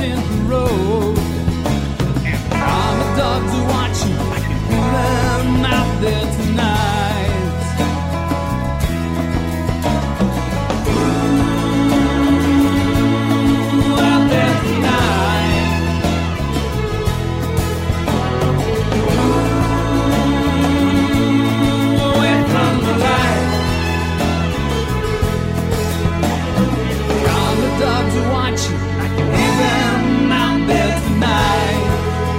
in the road. And private dogs are watching, I can hear them out there tonight. Ooh, out there tonight. Ooh, away from the light. Private dogs are watching, I can hear them out there tonight.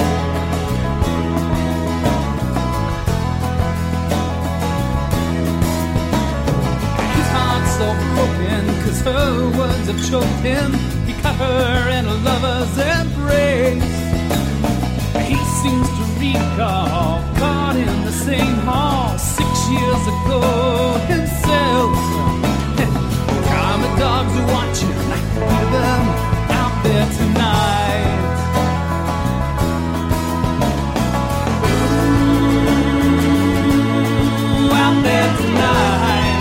His heart's so broken, 'cause her words have choked him. He cut her in a lover's embrace. He seems to recall, caught in the same hall 6 years ago himself. Private dogs are watching, I can hear them out there tonight. Ooh, out there tonight.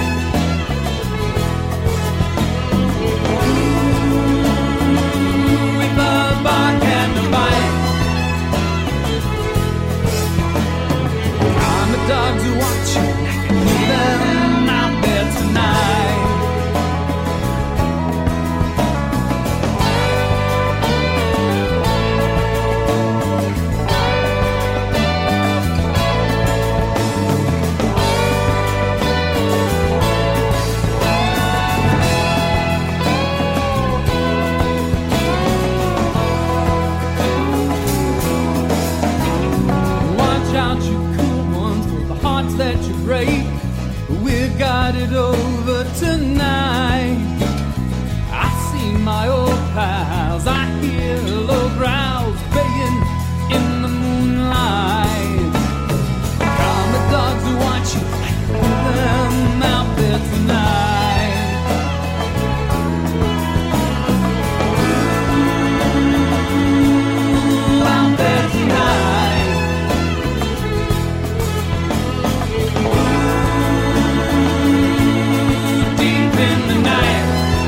Ooh, with a bark and a bite. Private dogs are watching, I can hear them out there tonight. Watch out, you cool ones, for the hearts that you break. We've got it over tonight. I see my old pals, I hear low growls baying in the moonlight. Private dogs are watching, I can hear them out there tonight. Ooh, out there tonight. Deep in the night.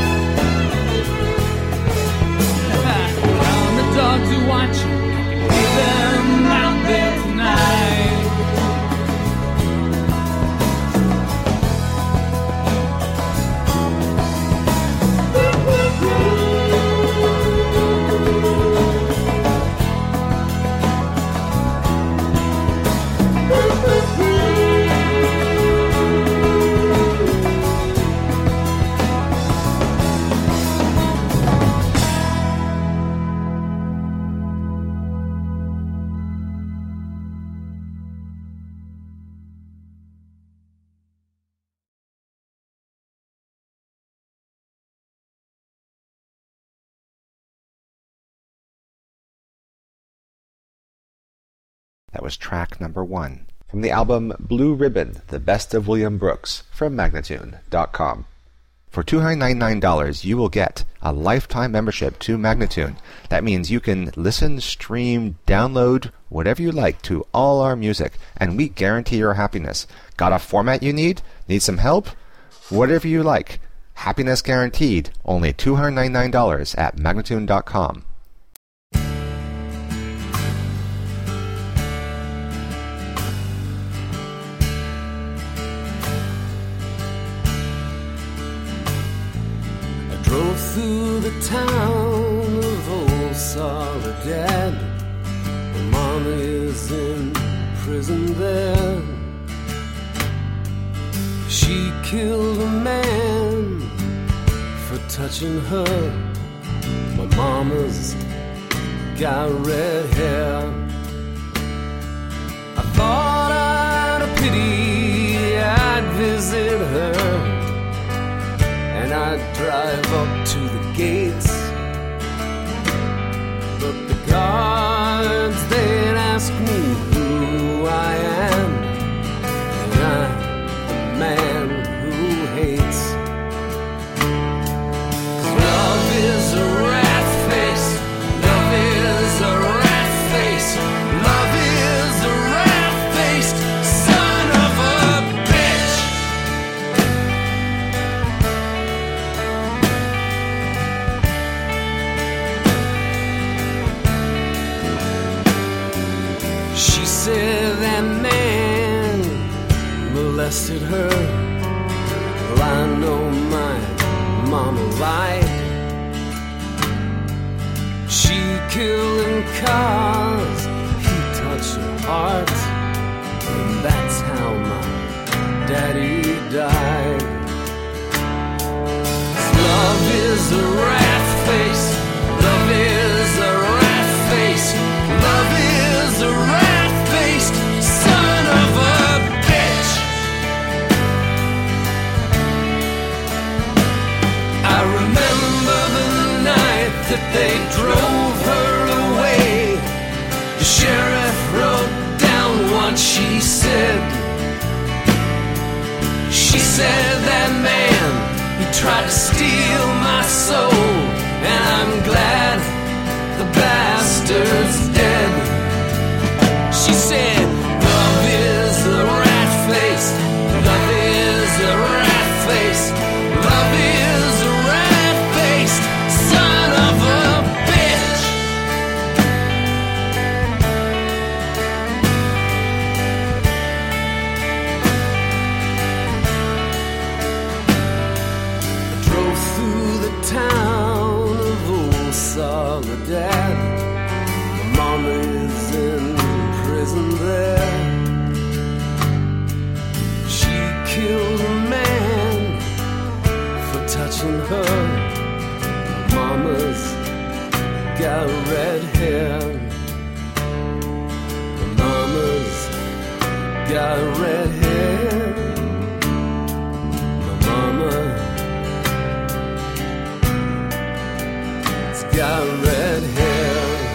Private dogs are watching, I can hear them out there tonight. That was track number 1 from the album Blue Ribbon, The Best of William Brooks from Magnatune.com. For $299, you will get a lifetime membership to Magnatune. That means you can listen, stream, download, whatever you like to all our music, and we guarantee your happiness. Got a format you need? Need some help? Whatever you like. Happiness guaranteed. Only $299 at Magnatune.com. Drove through the town of old Soledad. My mama is in prison there. She killed a man for touching her. My mama's got red hair. I thought out of pity I'd visit her, and I'd drive up to the gates. But the guards, they'd ask me who I am, and I'm the man who hates. 'Cause love is a rat face. Love is a rat face. Love is a rat-faced son of a bitch. molested her. Well, I know my mama lied. She killed in cars, he touched her heart, and that's how my daddy died. Love is a rat face, love is a rat face, love is a rat-faced son of a bitch. I remember the night that they drove her away. The sheriff wrote down what she said. She said that man, he tried to steal my soul, and I'm glad the bastard's dead. She said, love is a rat face, love is a rat face, love is a rat-faced son of a bitch. I drove through the town of Old Soledad. My mama is in prison there. She killed a man for touching her. My mama's got red hair. My mama's got red hair. My mama's got red hair.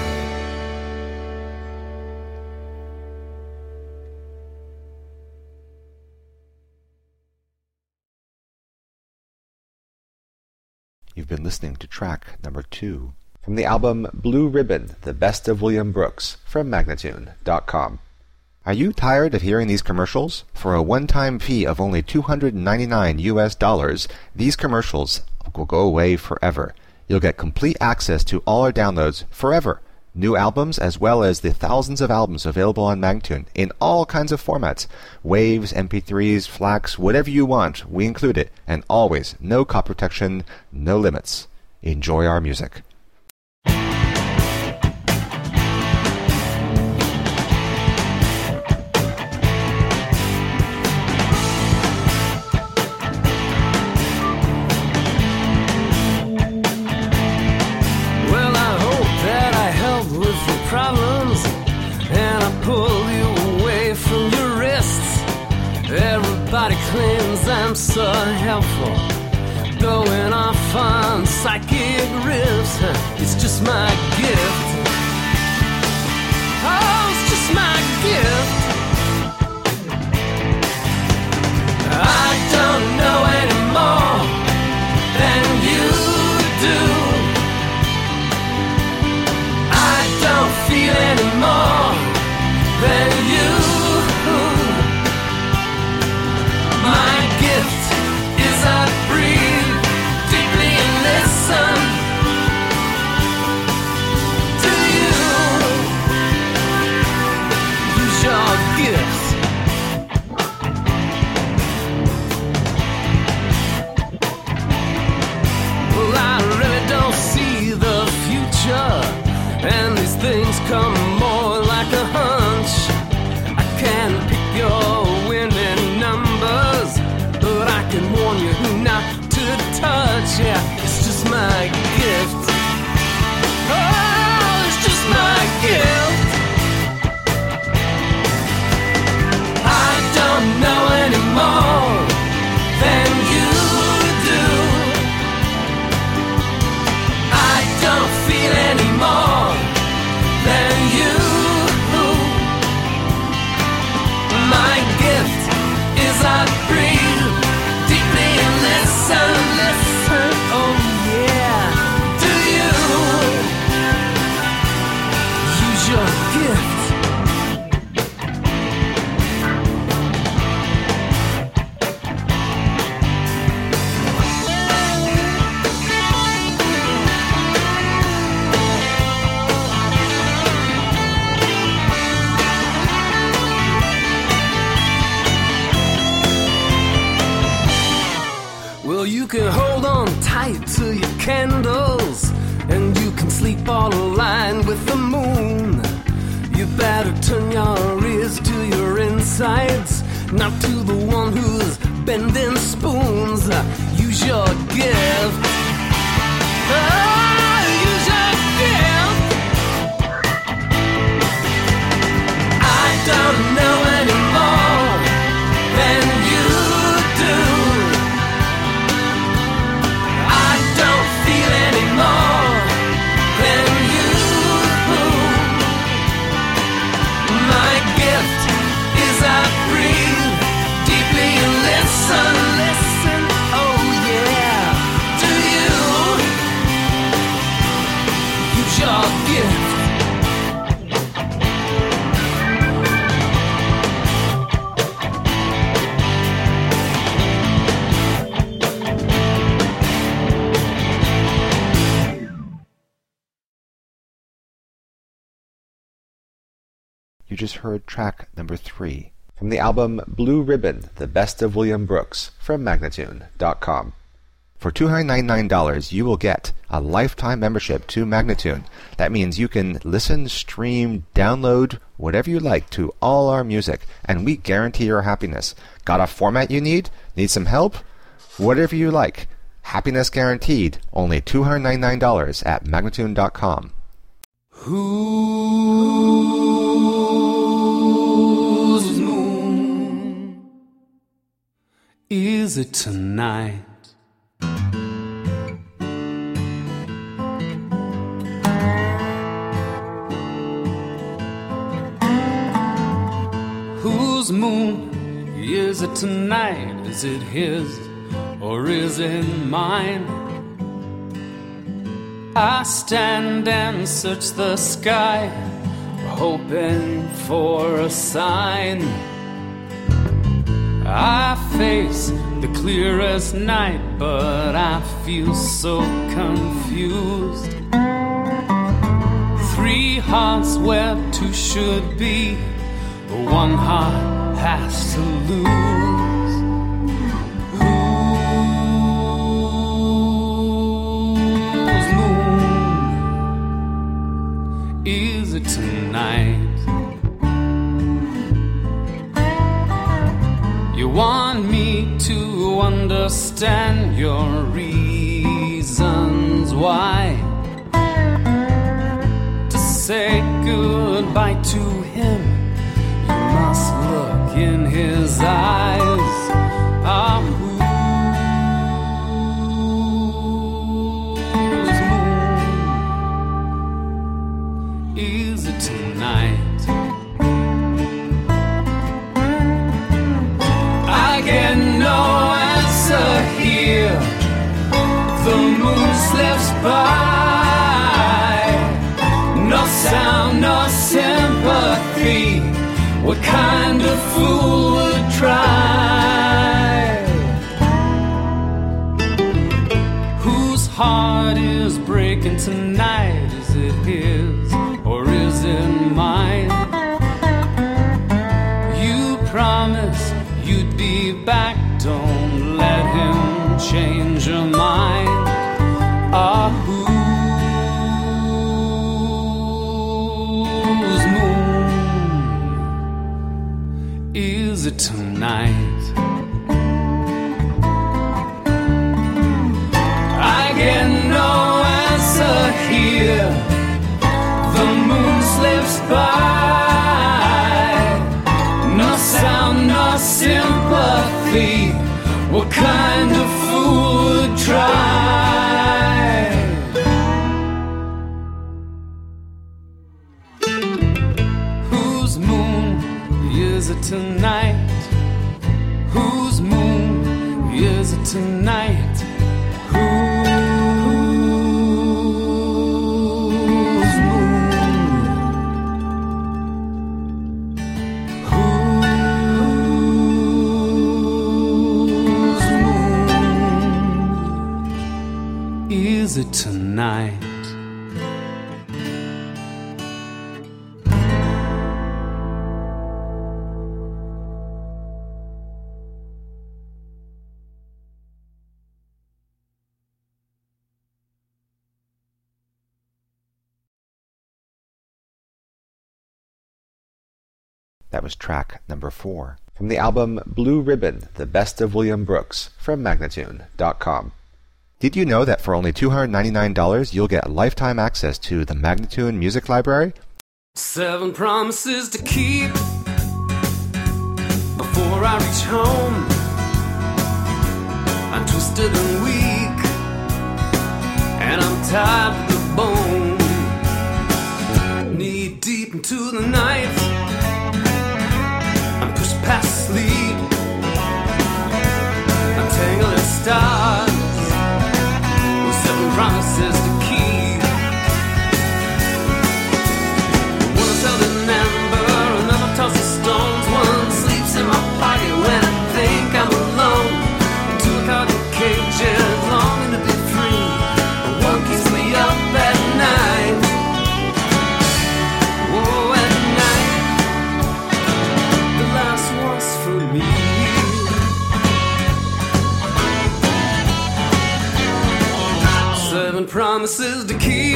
You've been listening to track number 2 from the album Blue Ribbon, The Best of William Brooks from Magnatune.com. Are you tired of hearing these commercials? For a one-time fee of only $299 US, these commercials will go away forever. You'll get complete access to all our downloads forever. New albums as well as the thousands of albums available on Magnatune in all kinds of formats. Waves, MP3s, FLACs, whatever you want, we include it. And always, no copy protection, no limits. Enjoy our music. Problems, and I pull you away from your wrists. Everybody claims I'm so helpful, going off on psychic riffs. It's just my gift. Oh, it's just my gift. I don't know anymore than you do. Don't feel anymore than you. My gift is I breathe deeply and listen to you. Use your gifts. Well, I really don't see the future, and these things come more like a hunch. I can't pick your winning numbers, but I can warn you who not to touch. Yeah, it's just my gift. Oh, it's just my gift. I don't know anymore than you do. I don't feel anymore than you. My gift is I breathe deeply and listen, oh yeah. light to your candles, and you can sleep all aligned with the moon. You better turn your ears to your insides, not to the one who's bending spoons. Use your gift. Oh, use your gift. I don't know anymore than you do. I don't feel anymore than you. My gift is I breathe deeply and listen, listen, oh yeah. Do you use your gift? You just heard track number 3 from the album Blue Ribbon, The Best of William Brooks from Magnatune.com. For $299, you will get a lifetime membership to Magnatune. That means you can listen, stream, download, whatever you like to all our music, and we guarantee your happiness. Got a format you need? Need some help? Whatever you like. Happiness guaranteed. Only $299 at Magnatune.com. Whose moon is it tonight? Whose moon is it tonight? Is it his or is it mine? I stand and search the sky, hoping for a sign. I face the clearest night, but I feel so confused. 3 hearts where 2 should be, one heart has to lose. Whose moon is it tonight? You want me to understand your reasons why, to say goodbye to him. You must look in his eyes. Ah, whose moon is it tonight? I get no answer here. The moon slips by. No sound, no sympathy. What kind of fool would try? Whose heart is breaking tonight? Is it his or is it mine? You promised you'd be back. Don't let him change your mind. Ah, whose moon is it tonight? I get no answer here. The moon slips by. No sound, no sympathy. What kind of fool would try? Whose moon is it tonight? Whose moon is it tonight? Whose moon? Whose moon is it tonight? That was track number 4. From the album Blue Ribbon, The Best of William Brooks, from Magnatune.com. Did you know that for only $299 you'll get lifetime access to the Magnatune Music Library? 7 promises to keep before I reach home. I'm twisted and weak, and I'm tired to the bone. Knee deep into the night, I'm pushed past sleep. I'm tangled in stars with 7 promises to keep. One is held in amber, another tosses stones. One sleeps in my pocket when I think I'm alone. 2 cotton cages longing to be free. One keeps me up at night. Oh, at night. The last one's for me. 7 promises to keep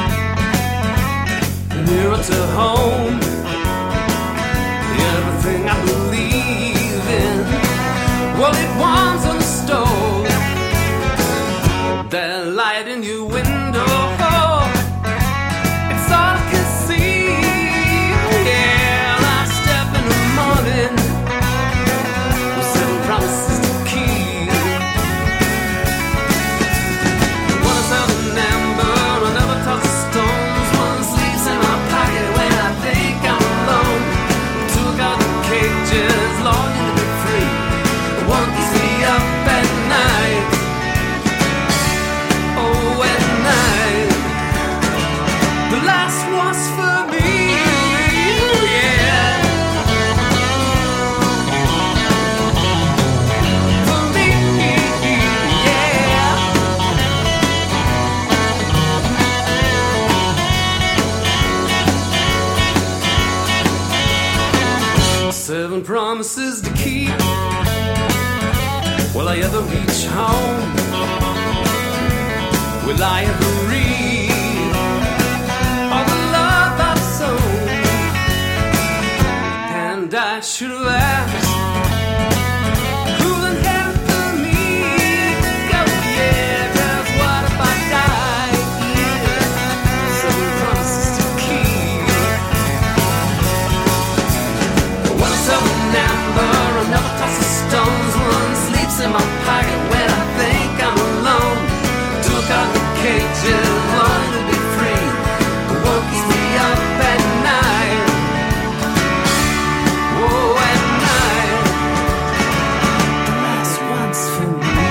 nearer to home. Everything I believe in, well, it warms on the stove. That light in your window, it's all I can see. Yeah, I step in the morning with 7 promises to keep. One is held in amber, another tosses stones. One sleeps in my pocket when I think I'm alone. 2 garden cages longing to be free. One keeps me up at night. Oh, at night. The last one's for me. Yeah. For me. Yeah. 7 promises to keep. Will I ever reach home? Will I ever read all the love I've sown? And I should have asked, who'll inherit for me? Oh yeah, 'cause what if I die here? 7 promises to keep. One is held in amber, another tosses stones. One sleeps in my pocket when I think I'm alone. 2 cotton cages long to be free. One keeps me up at night. Whoa, at night. The last one's for me.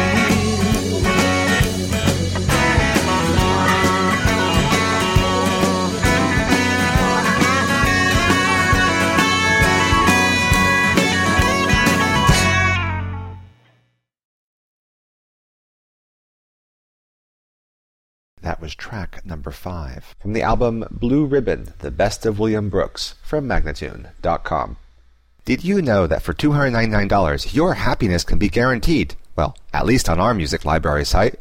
That was track number 5. From the album Blue Ribbon, The Best of William Brooks, from Magnatune.com. Did you know that for $299 your happiness can be guaranteed? Well, at least on our music library site.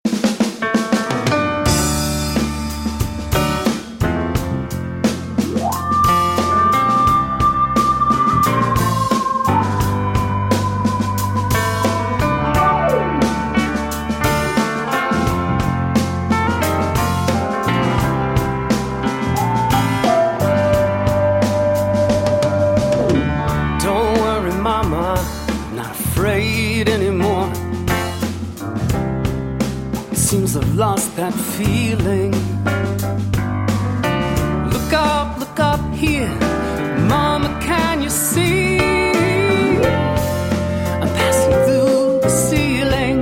Don't worry, mama, not afraid anymore. It seems I've lost that feeling. Look up here, mama, can you see? I'm passing through the ceiling.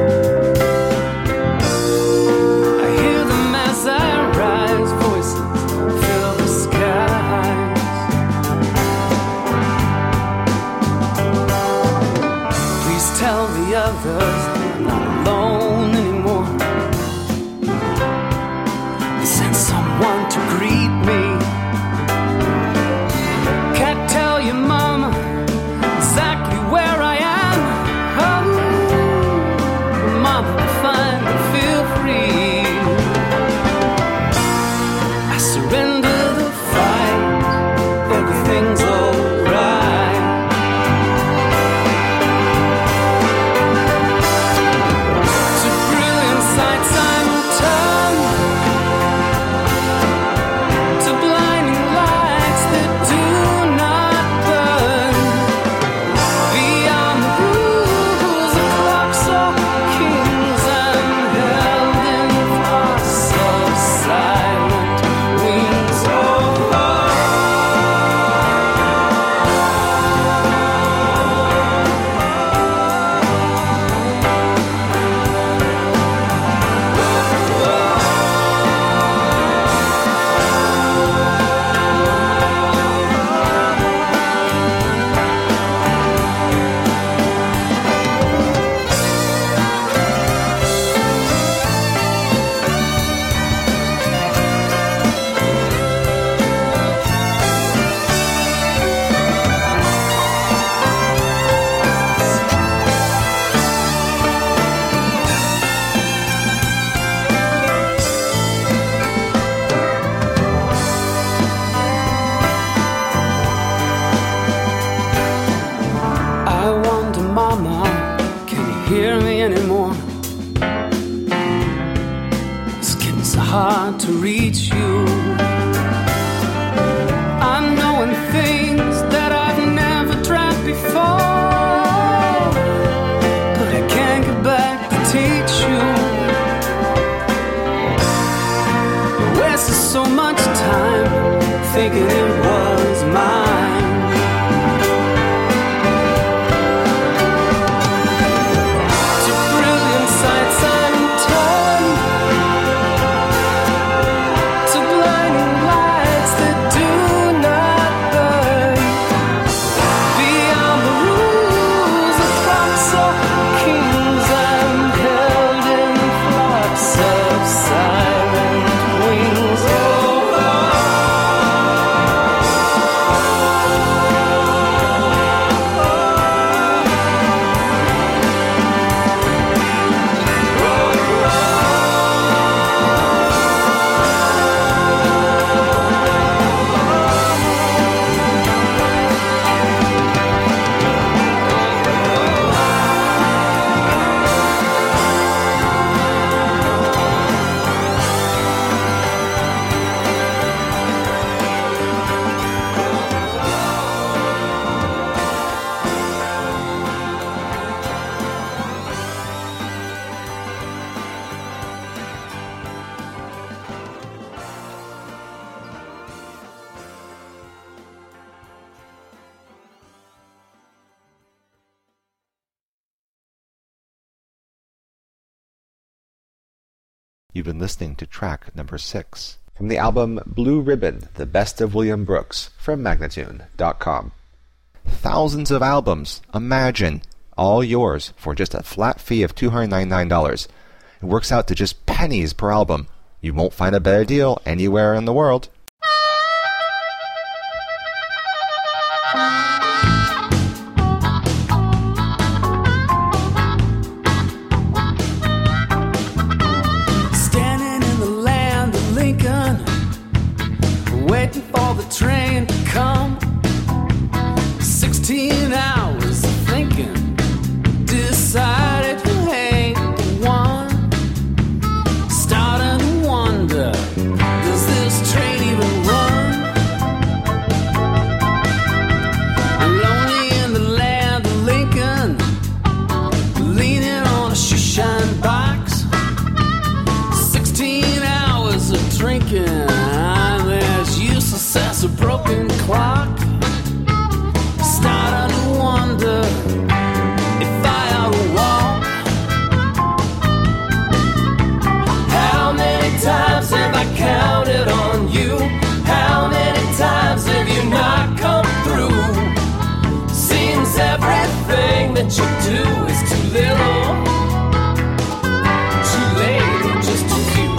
I hear them as I rise, voices fill the skies. Please tell the others I'm not alone anymore. They sent someone to greet me. Can't tell you, mama, exactly where I am. Oh, mama, finally feel free. I surrender the fight. Everything's alright. hear me anymore. It's getting so hard to reach you. I'm knowing things that I've never tried before, but I can't get back to teach you. I wasted so much time thinking it was mine. To brilliant sights I'm torn, to blinding lights that do not burn. Beyond the rules of clocks or kings, I'm held in flocks of silent wings. You've been listening to track number 6 from the album Blue Ribbon, The Best of William Brooks from Magnatune.com. Thousands of albums, imagine, all yours for just a flat fee of $299. It works out to just pennies per album. You won't find a better deal anywhere in the world. Standing in the land of Lincoln, waiting for the train to come. 16 hours of thinking, decided who ain't the one. Starting to wonder, does this train even run? Lonely in the land of Lincoln, leaning on a shoeshine box. 16 hours of drinking, I'm as useless as a broken clock. Starting to wonder if I ought to walk. How many times have I counted on you? How many times have you not come through? Seems everything that you do is too little, too late, or just too few.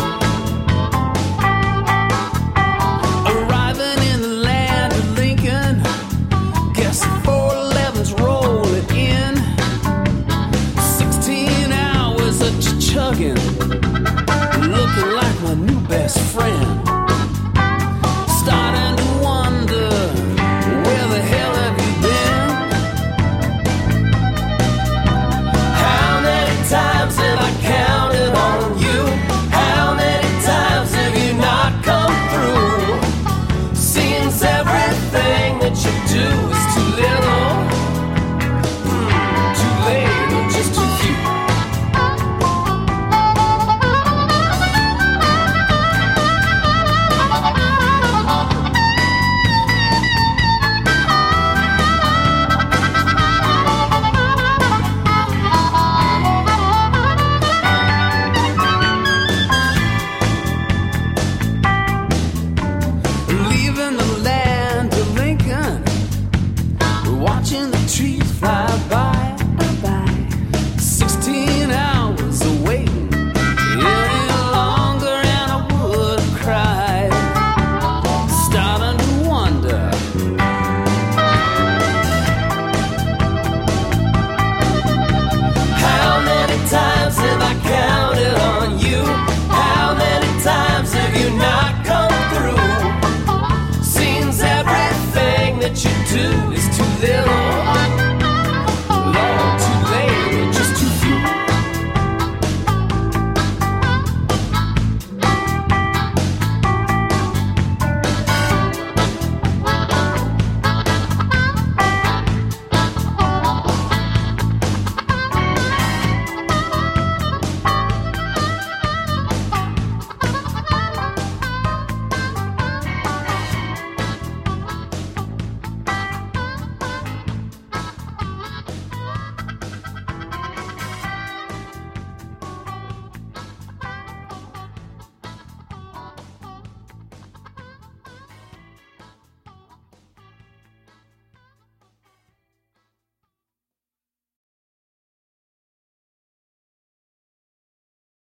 Arriving in the land of Lincoln, guess the 411's rolling in. 16 hours of chugging, looking like my new best friend. Starting to wonder, where the hell have you been? How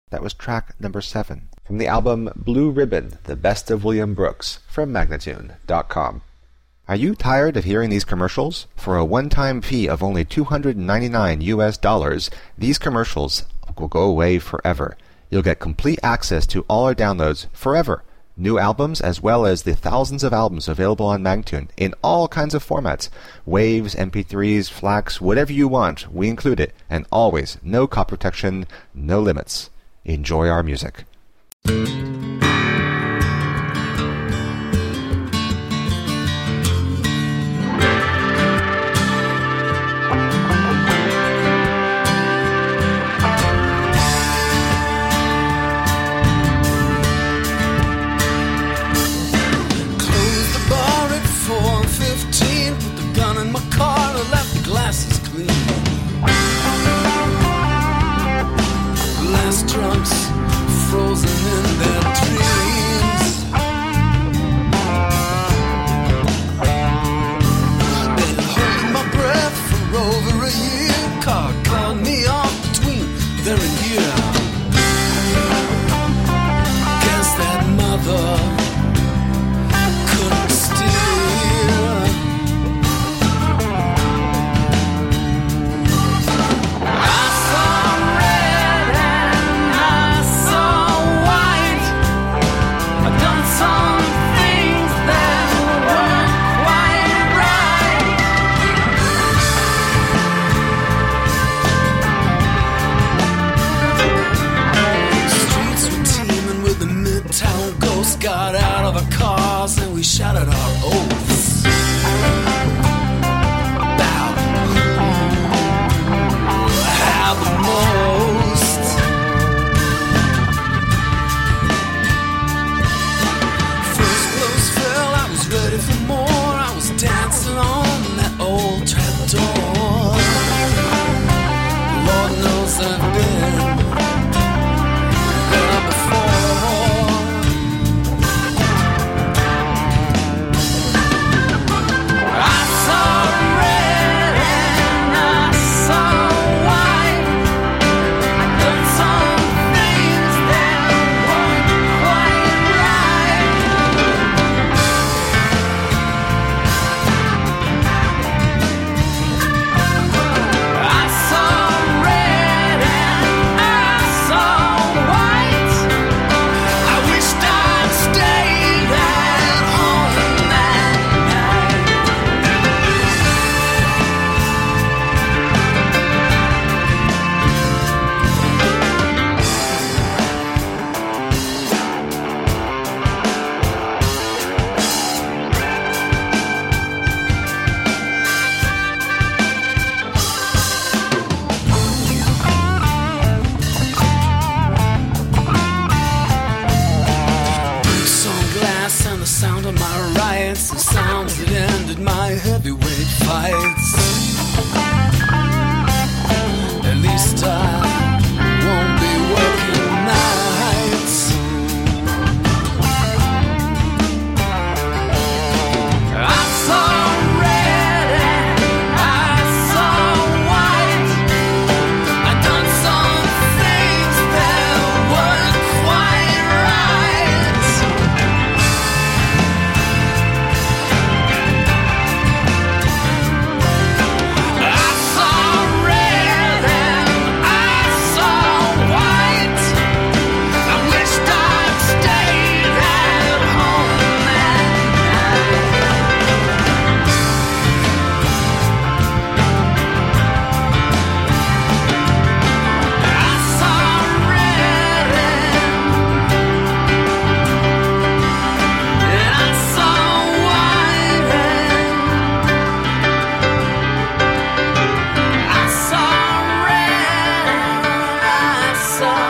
That was track number 7 from the album Blue Ribbon, The Best of William Brooks from Magnatune.com. Are you tired of hearing these commercials? For a one-time fee of only $299, these commercials will go away forever. You'll get complete access to all our downloads forever. New albums as well as the thousands of albums available on Magnatune in all kinds of formats. Waves, MP3s, FLACs, whatever you want, we include it. And always, no copy protection, no limits. Enjoy our music. Frozen in their dreams. Been holding my breath for over a year. Car caught me off between there and here. Guess that mother couldn't steer. I saw red and I saw white. I've done some things that weren't quite right. Streets were teeming with the midtown ghosts. Got out of our cars and we shouted our oaths about who had the most. First blows fell, I was ready for more. I was dancing on that old trapdoor. Lord knows I've been there before. I saw red and I saw white. I've done some things that weren't quite right. I saw red and I saw white. I wished I'd stayed at home that night. Boots on glass and the sound of my riots, the sounds that ended my heavyweight fights. At least I won't be working nights. I saw red and I saw white. I've done some things that weren't quite right. I saw red and I saw white. I wished I'd stayed at home that night. I saw red and I saw white. I saw red, I saw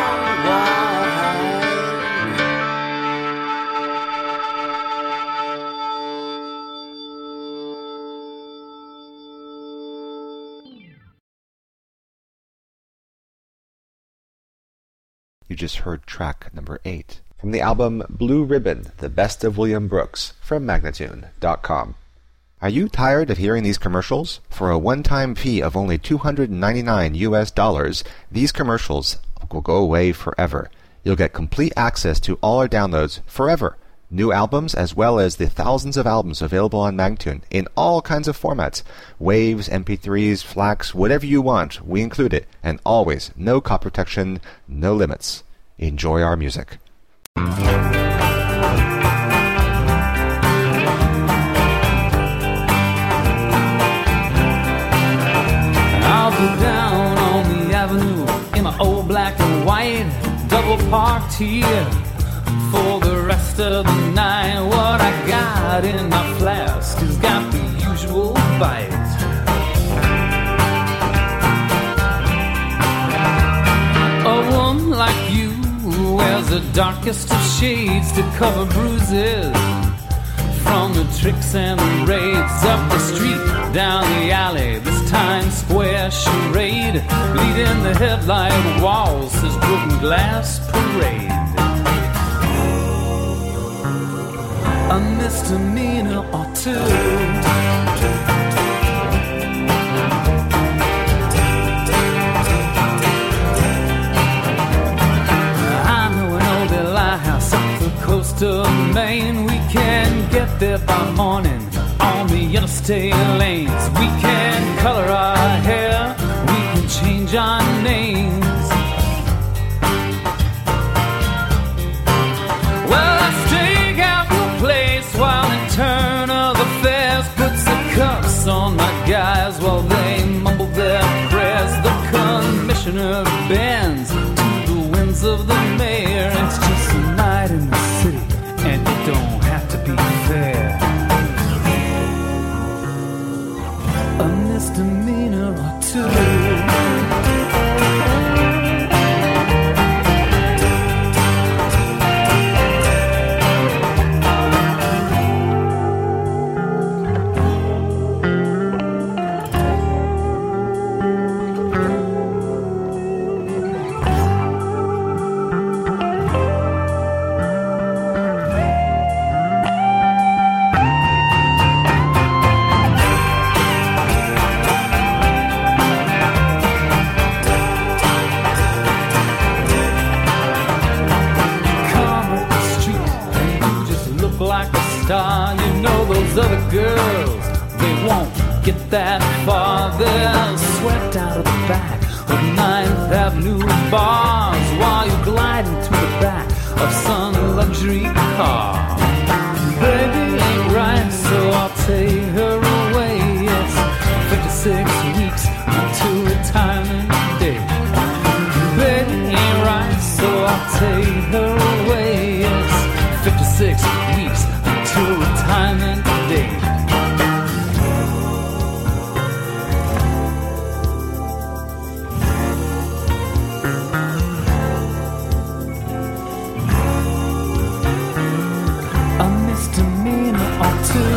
You just heard track number 8 from the album Blue Ribbon, The Best of William Brooks from Magnatune.com. Are you tired of hearing these commercials? For a one-time fee of only $299, these commercials will will go away forever. You'll get complete access to all our downloads forever. New albums as well as the thousands of albums available on Magnatune in all kinds of formats. Waves, MP3s, FLACs, whatever you want, we include it. And always, no copy protection, no limits. Enjoy our music. I'll be down on the avenue in my old black and white, double parked here for the rest of the night. What I got in my flask has got the usual bite. A woman like you wears the darkest of shades to cover bruises from the tricks and the raids. Up the street, down the alley, this Times Square charade, bleeding the headlight walls, this broken glass parade. A misdemeanor or two, I know an old lighthouse off the coast of Maine. We can get there by morning on the interstate lanes. We can color our hair, we can change our names. Well, I stake out the place while in turn of affairs puts the cuffs on my guys while they mumble their prayers. The commissioner bends to the winds of the mayor. It's just a night in the city, and it don't have to be fair. A misdemeanor or two. You know those other girls, they won't get that far. They're swept out of the back of 9th Avenue bars while you glide into the back of some luxury car. Baby ain't right, so I'll take her away. It's 56 weeks until retirement day. Baby ain't right, so I'll take her away. It's 56 weeks to retirement day. A misdemeanor or two.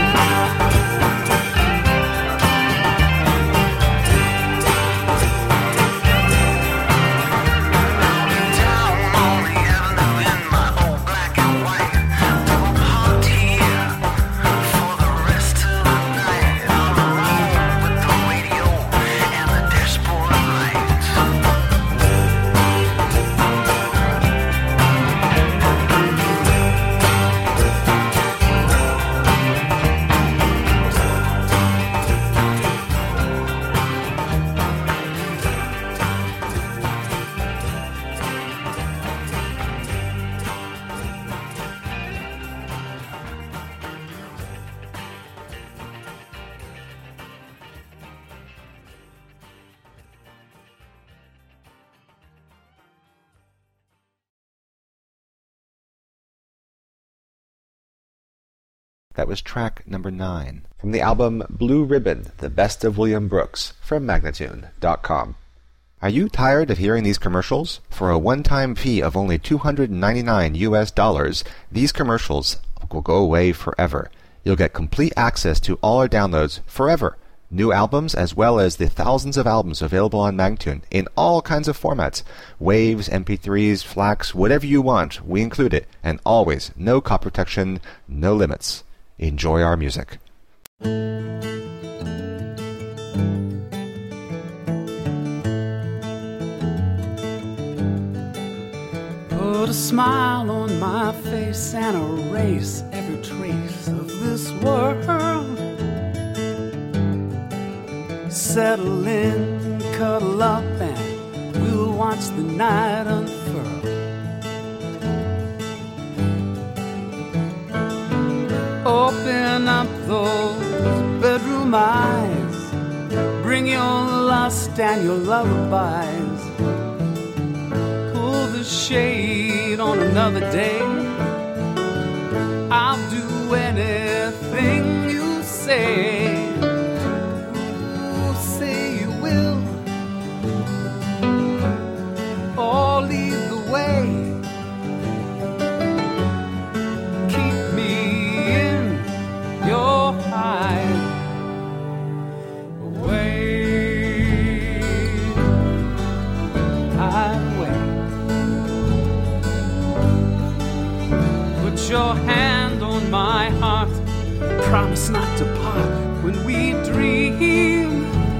That was track number 9 from the album Blue Ribbon, The Best of William Brooks from Magnatune.com. Are you tired of hearing these commercials? For a one-time fee of only $299 US, these commercials will go away forever. You'll get complete access to all our downloads forever. New albums as well as the thousands of albums available on Magnatune in all kinds of formats. Waves, MP3s, FLACs, whatever you want, we include it. And always, no copy protection, no limits. Enjoy our music. a smile on my face and erase every trace of this world. Settle in, cuddle up, and we'll watch the night unfurl. Open up those bedroom eyes, bring your lust and your lullabies. Pull the shade on another day. I'll do anything you say. You say you will, or lead the way. Keep me in your hide away. Hide away. Put your hand on my heart. Promise not to part when we dream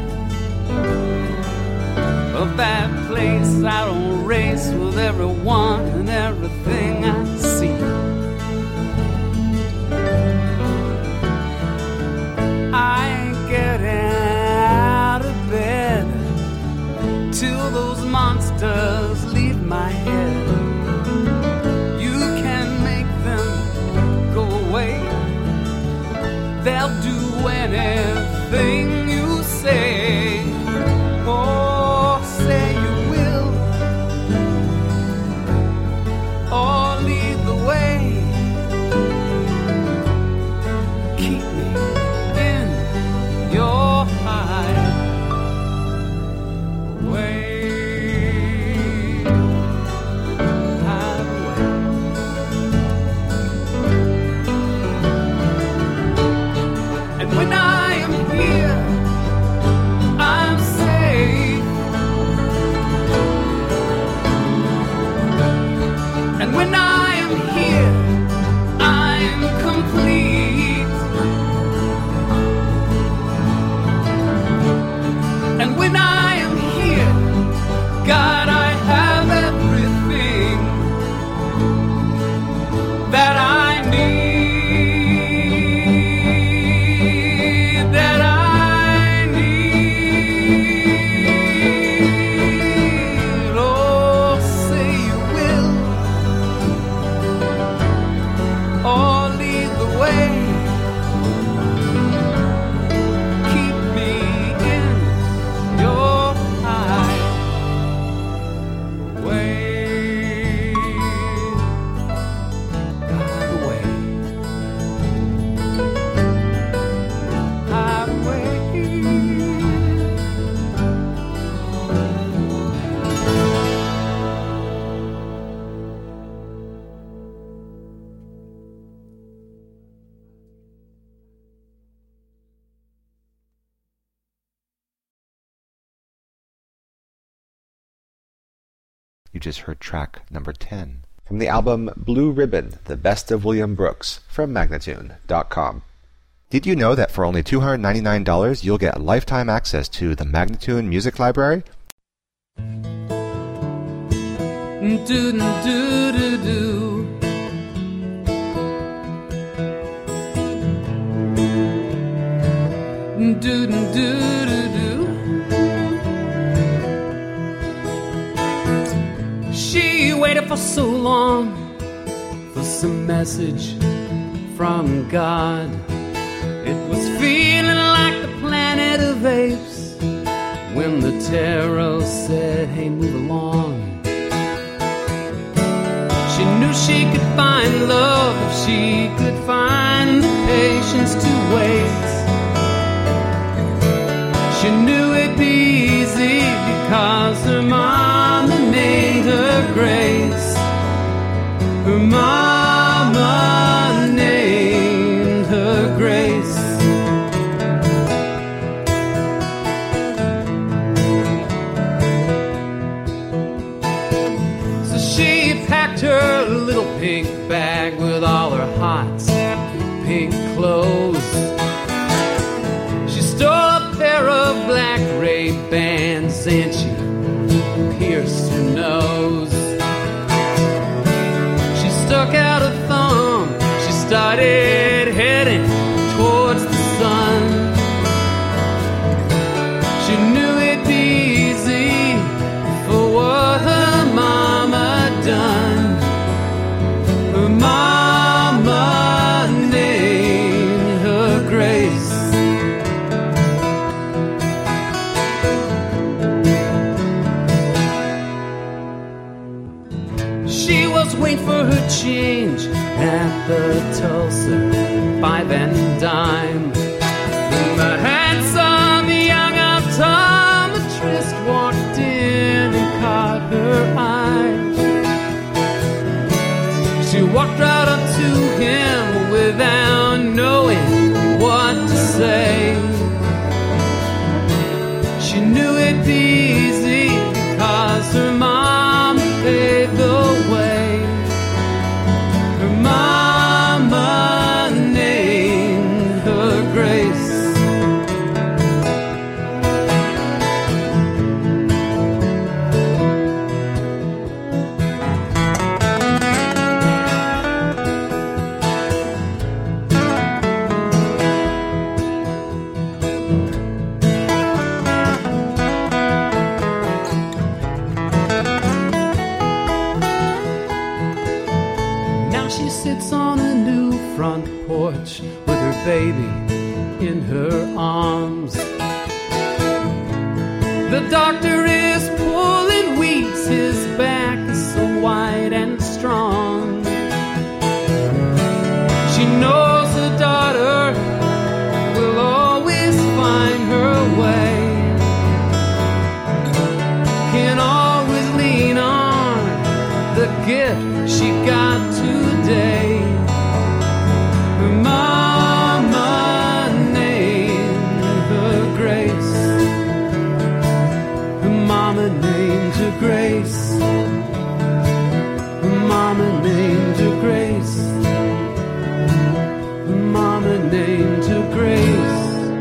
of that place I don't race with everyone and everything I see. I ain't getting out of bed till those monsters leave my head. You can make them go away. They'll do anything you say. Oh, say you will, or lead the way. Keep me in your hide away. Hide away. And when I am here, I'm safe. And when I am here, I'm complete. And when I am here, God, I have everything that I need, that I need. Oh, say you will, or lead the way. Keep me in your hide away. Hide away. Hide away. You just heard track number 10 from the album Blue Ribbon, The Best of William Brooks from Magnatune.com. Did you know that for only $299 you'll get lifetime access to the Magnatune Music Library? Do do do do. Do do do do. She waited for so long for some message from God. It was feeling like the planet of apes when the tarot said, hey, move along. She knew she could find love if she could find the patience to wait. She knew it'd be easy because her mama named her Grace. Her mama named her Grace. So she packed her little pink bag with all her hot pink clothes. She stole a pair of black Ray-Bans and she pierced her nose. was waiting for her change at the Tulsa 5 and dime. When the handsome young optometrist walked in and caught her eye, she walked right up to him without knowing what to say. She knew it'd be easy because her mom paved the way. Her mama named her Grace. Front porch with her baby in her arms. The doctor is pulling weeds, his back is so wide and strong. She knows her daughter will always find her way, can always lean on the gift she got today. Mama named her Grace. Her mama named her Grace. Her mama named her Grace. Her mama named her Grace.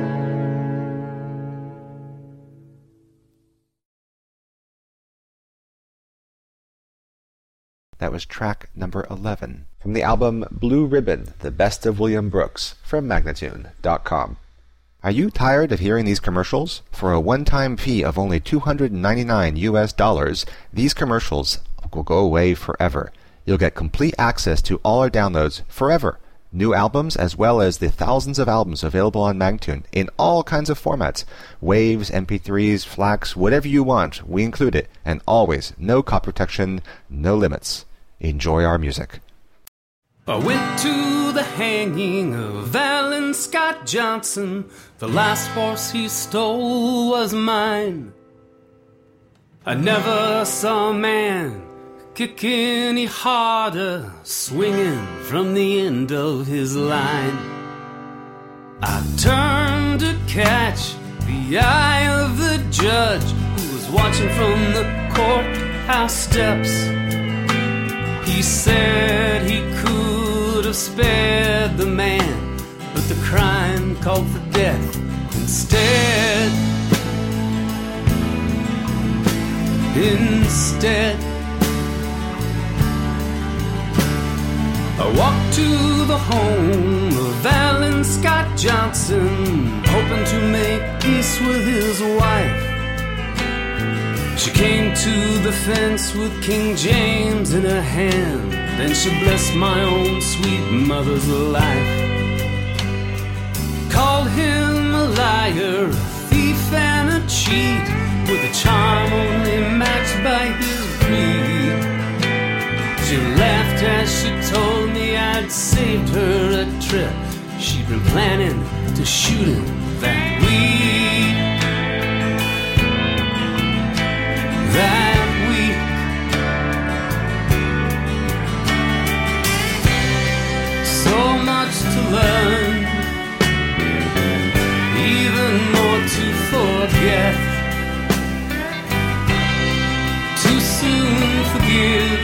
That was track number 11 from the album Blue Ribbon, The Best of William Brooks from Magnatune.com. Are you tired of hearing these commercials? For a one-time fee of only $299 US, these commercials will go away forever. You'll get complete access to all our downloads forever. New albums as well as the thousands of albums available on Magnatune in all kinds of formats. Waves, MP3s, FLACs, whatever you want, we include it. And always, no copy protection, no limits. Enjoy our music. I went to the hanging of Alan Scott Johnson. The last horse he stole was mine. I never saw a man kick any harder, swinging from the end of his line. I turned to catch the eye of the judge who was watching from the courthouse steps. He said he could have spared the man, but the crime called for death instead. I walked to the home of Alan Scott Johnson, hoping to make peace with his wife. She came to the fence with King James in her hand, then she blessed my own sweet mother's life. Called him a liar, a thief and a cheat, with a charm only matched by his greed. She laughed as she told me I'd saved her a trip. She'd been planning to shoot him that week. That week. So much to learn, even more to forget. Too soon forgive,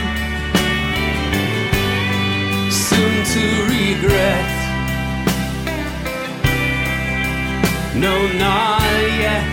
soon to regret. No, not yet.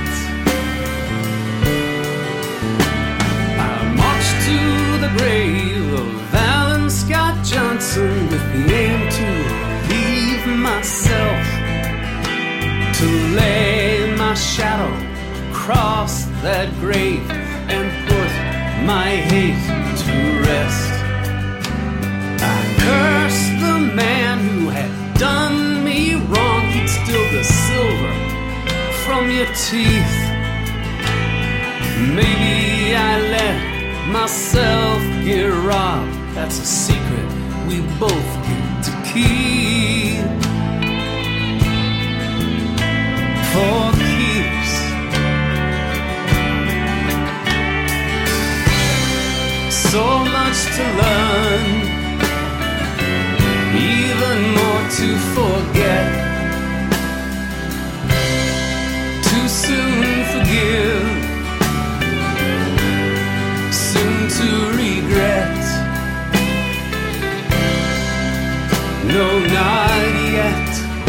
I marched to the grave of Alan Scott Johnson with the aim to relieve myself, to lay my shadow across that grave and put my hate to rest. I cursed the man who had done me wrong. He'd steal the silver from your teeth. Maybe I let myself get robbed That's a secret we both get to keep for keeps. So much to learn, even more to forget. Too soon forgive, soon to regret. No, not yet.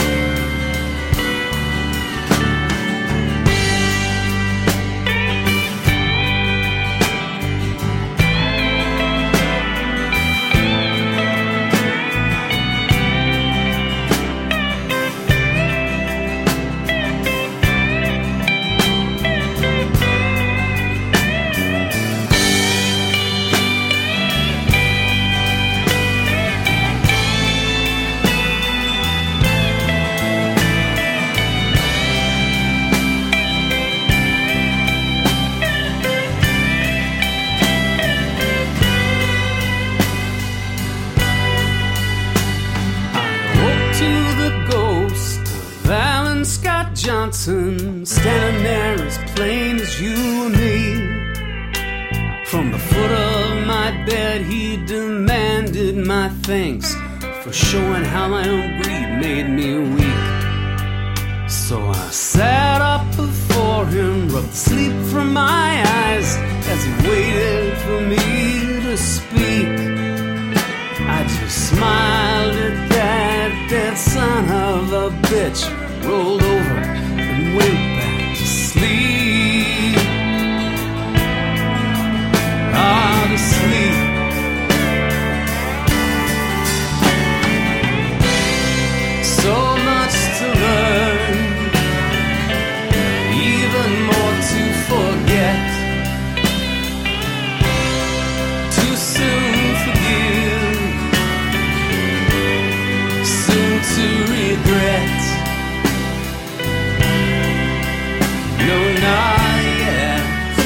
Johnson, standing there as plain as you and me. From the foot of my bed he demanded my thanks for showing how my own greed made me weak. So I sat up before him, rubbed sleep from my eyes as he waited for me to speak. I just smiled at that son of a bitch, rolled over and went back to sleep. To sleep. So much to learn, even more to forget. Too soon forgive, soon to regret. No, not yet.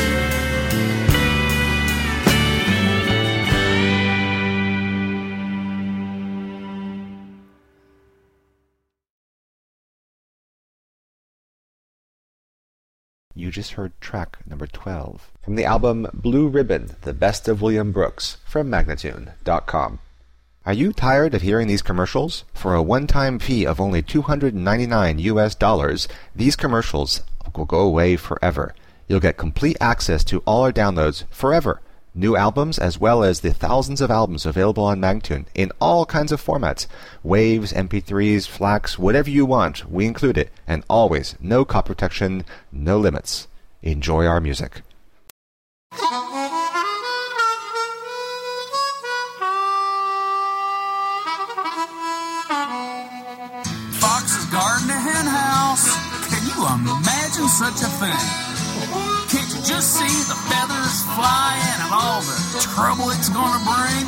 You just heard track number 12 from the album Blue Ribbon, The Best of William Brooks from Magnatune.com. Are you tired of hearing these commercials? For a one-time fee of only $299 US, these commercials will go away forever. You'll get complete access to all our downloads forever. New albums as well as the thousands of albums available on Magnatune in all kinds of formats. Waves, MP3s, FLACs, whatever you want, we include it. And always, no copy protection, no limits. Enjoy our music. Fox's garden and hen house. Can you imagine such a thing? Can't you just see the feathers flying and all the trouble it's gonna bring?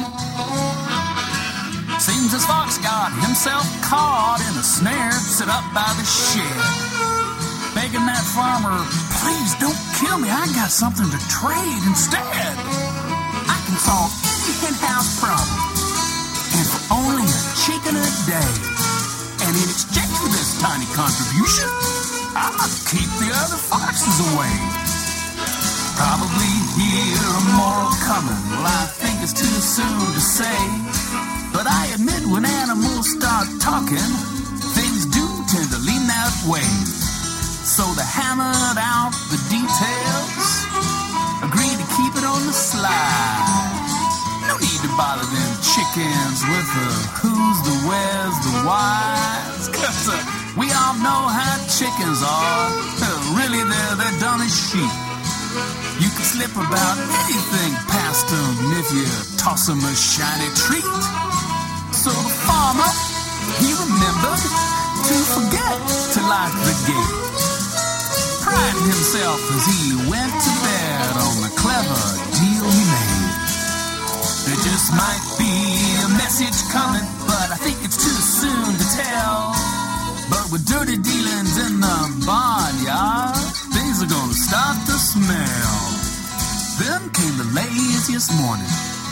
Seems as Fox got himself caught in a snare set up by the shed, begging that farmer, please don't kill me, I got something to trade instead. I can solve any hen house problem, and for only a chicken a day. And in exchange for this tiny contribution, I'll keep the other foxes away. Probably hear a moral coming, well I think it's too soon to say. But I admit when animals start talking, things do tend to lean that way. So they hammered out the details, agreed to keep it on the slide. No need to bother them chickens with the who's, the where's, the why's. Cause we all know how chickens are. Really, they're dumb as sheep. You can slip about anything past them if you toss them a shiny treat. So the farmer, he remembered to forget to lock the gate, priding himself as he went to bed on the clever deal he made. There just might be a message coming, but I think it's too soon to tell. But with dirty dealings in the barnyard, things are gonna start to smell. Then came the laziest morning. Even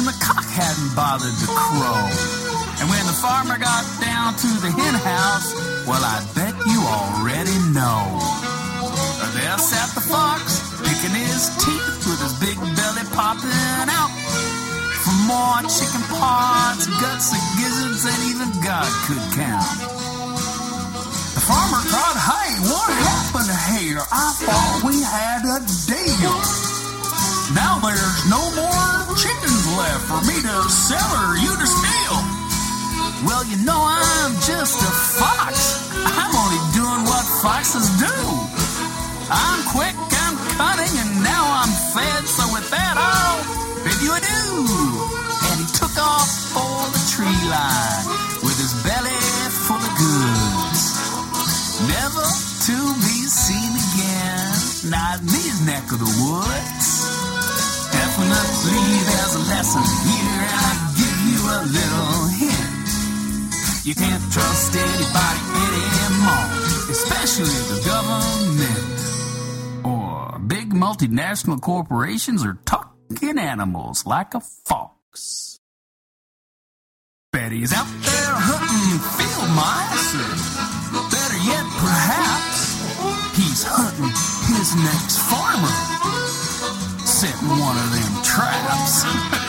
and the cock hadn't bothered to crow. And when the farmer got down to the hen house, well, I bet you already know. There sat the fox, picking his teeth with his big belly popping out. For more chicken parts, guts, and gizzards than even God could count. The farmer thought, hey, what happened here? I thought we had a deal. Now there's no more chickens left for me to sell or you to steal. Well, you know I'm just a fox. I'm only doing what foxes do. I'm quick, I'm cunning, and now I'm fed. So with that, I'll bid you adieu. And he took off for the tree line with his belly full of goods, never to be seen again, not in his neck of the woods. Definitely there's a lesson here, and I'll give you a little hint. You can't trust anybody anymore, especially the government. Or big multinational corporations are talking animals like a fox. Betty's out there hunting field mice, or better yet, perhaps, he's hunting his next farmer, setting one of them traps.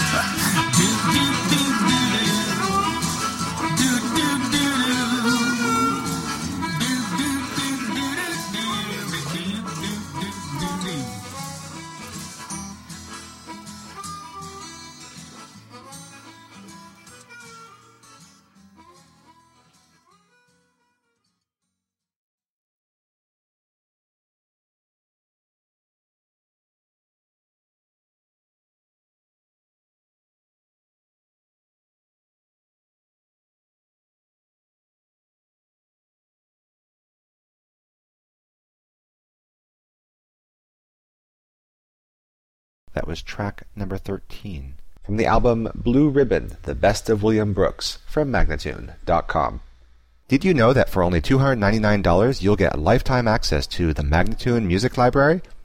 That was track number 13 from the album Blue Ribbon, The Best of William Brooks from Magnatune.com. Did you know that for only $299 you'll get lifetime access to the Magnatune Music Library?